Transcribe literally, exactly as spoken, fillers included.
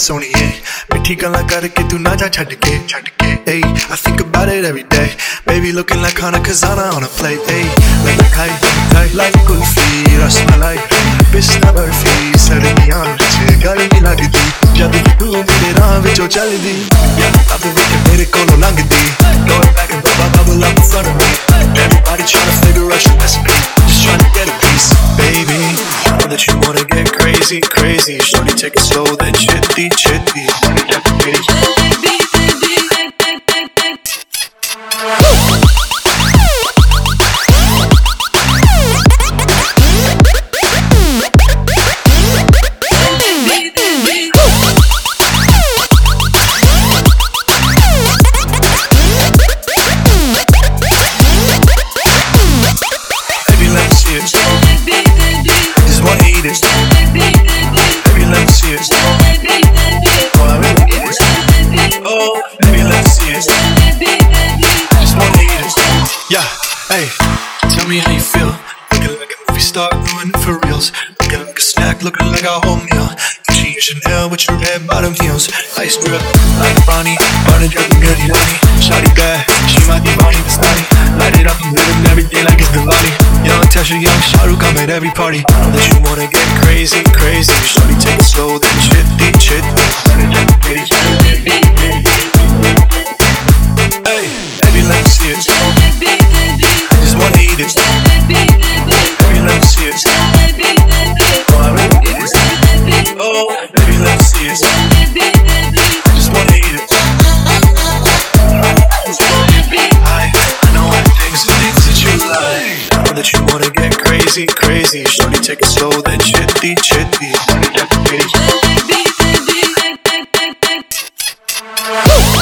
सोनिए मिठी गल्लां करके तू ना जा छड्ड के छड्ड के hey I think about it every day baby looking like Hana Kazana on a plate hey like a kite kite like kulfi rasmalai pista barfi sardiyan vich garmi lagdi jad tu mere raah vichon chaldi yeah ab vich mere kolon langdi going back and bubble bubble up in front of me everybody trying to figure out your recipe just trying to get a piece baby I know that you wanna get crazy crazy shorty take it slow then chitty chitty Hey, tell me how you feel. Looking like a movie star, doing it for reals. Looking like a snack, looking like a whole meal. Gucci and Chanel with your red bottom heels. Ice drip like Bonnie, Bonnie dripping good, you know me. Shawty bad, she my Divani, the snotty. Light it up and living every day like it's Diwali. Young Tesha, young Shahrukh, I'm at every party. I know that you wanna get crazy, crazy. Shawty take it slow, then chitty, chitty. Hey, baby, let me see it. Wanna eat it, baby, let me see it. Oh, I really need it. Oh, baby, let me see it. I just wanna eat it. I, I know all the things, the things that you like. I know that you wanna get crazy, crazy. Shorty, take it slow, then chitty, chitty.